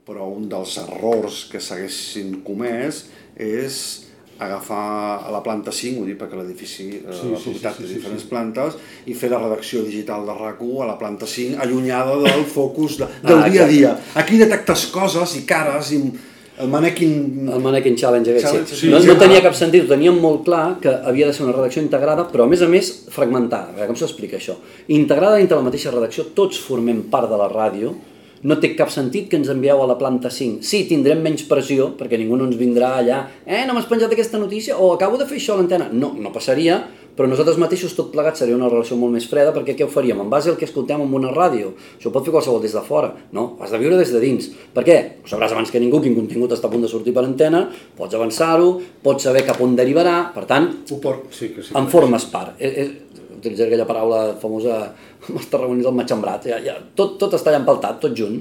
Però un dels errors que s'haguessin comès és agafar a la planta 5, ho dic perquè l'edifici, la propietat té diferents plantes, i fer la redacció digital de RAC1 a la planta 5, allunyada del focus del dia a dia. Aquí detectes coses i cares i el Mannequin Challenge aquest, sí. No tenia cap sentit, ho teníem molt clar que havia de ser una redacció integrada, però a més fragmentada. Com s'explica això? Integrada dintre la mateixa redacció, tots formem part de la ràdio. No té cap sentit que ens envieu a la planta 5. Sí, tindrem menys pressió, perquè ningú no ens vindrà allà no m'has penjat aquesta notícia, o acabo de fer això a l'antena. No passaria, però nosaltres mateixos tot plegat seria una relació molt més freda, perquè què ho faríem? En base al que escoltem en una ràdio. Això ho pot fer qualsevol des de fora. No, has de viure des de dins. Per què? Ho sabràs abans que ningú quin contingut està a punt de sortir per antena, pots avançar-ho, pots saber cap on derivarà, per tant, en formes part. Utilitzar aquella paraula famosa amb els tarragonins del matxembrat, tot està allà empaltat, tot junt,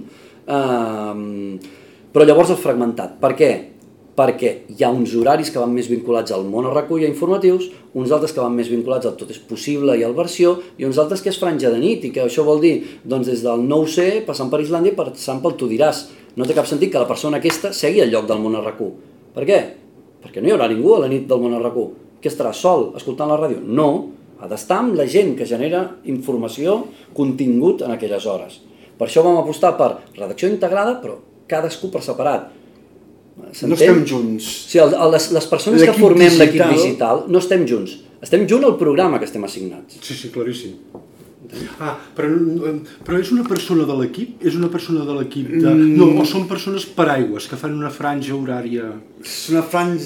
però llavors el fragmentat. Per què? Perquè hi ha uns horaris que van més vinculats al món a RAC1 i a informatius, uns altres que van més vinculats al tot és possible i al versió, i uns altres que és franja de nit, i que això vol dir, doncs des del 9C, passant per Islàndia i passant pel Tu diràs. No té cap sentit que la persona aquesta segui el lloc del món a RAC1. Per què? Perquè no hi haurà ningú a la nit del món a RAC1. Que estarà sol, escoltant la ràdio? No. Ha d'estar amb la gent que genera informació, contingut en aquelles hores. Per això vam apostar per redacció integrada, però cadascú per separat. No estem junts. Sí, les persones que formem l'equip digital no estem junts. Estem junts al programa que estem assignats. Sí, claríssim. Però és una persona de l'equip? És una persona de l'equip de... No, o són persones paraigües que fan una franja horària? És una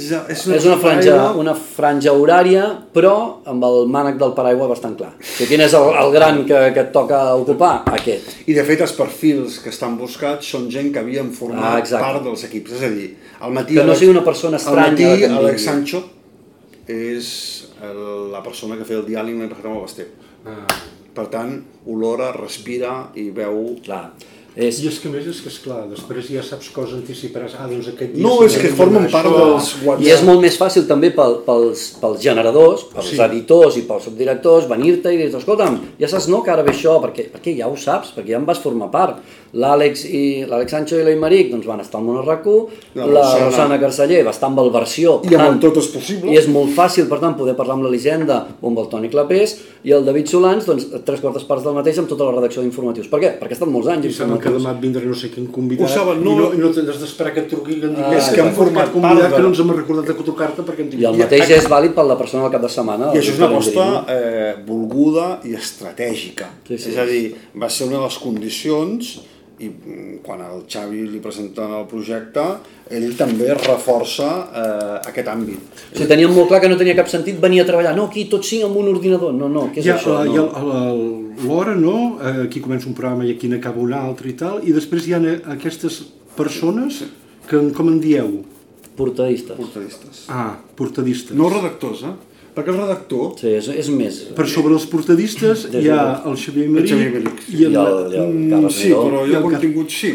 franja horària, però amb el mànec del paraigua bastant clar. Quin és el gran que et toca ocupar? Aquest. I de fet els perfils que estan buscats són gent que havien format part dels equips. És a dir, al matí... Que no sigui una persona estranya. Al matí Alex Sancho és la persona que feia el diàleg amb el Basté. Per tant, olora, respira i veu... Clar. I és que a més, esclar, després ja saps cosa anticiparàs. Doncs aquest dia... No, és que formen part dels WhatsApp. I és molt més fàcil també pels generadors, pels editors i pels subdirectors, venir-te i dir, escolta'm, ja saps no que ara ve això, perquè ja ho saps, perquè ja en vas formar part. L'Àlex Sancho i l'Aimeric van estar al món a RAC1, la Rosana Carceller va estar amb el versió. I amb el Tot és possible. I és molt fàcil, per tant, poder parlar amb l'Elisenda o amb el Toni Clapés, i el David Solans, 3/4 parts del mateix amb tota la redacció d'informatius. Per què? Perquè ha estat molts anys. I saben que demà et vindrà no sé quin convidat i no tindràs d'esperar que et truqui i és que han format part que no ens hem recordat de trucar-te perquè... I el mateix és vàlid per la persona del cap de setmana. I això és una aposta volguda i estratègica. És a dir, va ser una de les condicions i quan el Xavi li presenta el projecte, ell també reforça aquest àmbit. O sigui, teníem molt clar que no tenia cap sentit venir a treballar. No, aquí tots 5 amb un ordinador. No, què és això? L'hora, no? Aquí comença un programa i aquí n'acaba un altre i tal, i després hi ha aquestes persones que, com en dieu? Portadistes. Portadistes. No redactors, perquè el redactor... Sí, és més... Per sobre els portadistes hi ha el Xavier Aimeric i el Carles Sí, però jo contingut sí.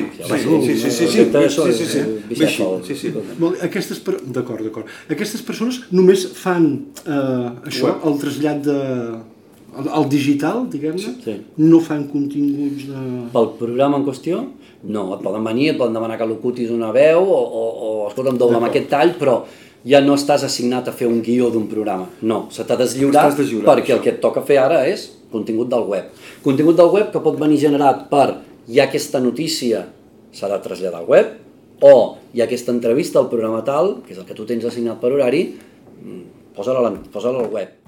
D'acord. Aquestes persones només fan això, el trasllat al digital, diguem-ne? No fan continguts de... Pel programa en qüestió? No, et poden venir, et poden demanar que locutis una veu o escolta'm, dobla'm aquest tall, però ja no estàs assignat a fer un guió d'un programa. No, se t'ha deslliurat perquè el que et toca fer ara és contingut del web. Contingut del web que pot venir generat per hi ha aquesta notícia, s'ha de traslladar al web, o hi ha aquesta entrevista al programa tal, que és el que tu tens assignat per horari, posa-la al web.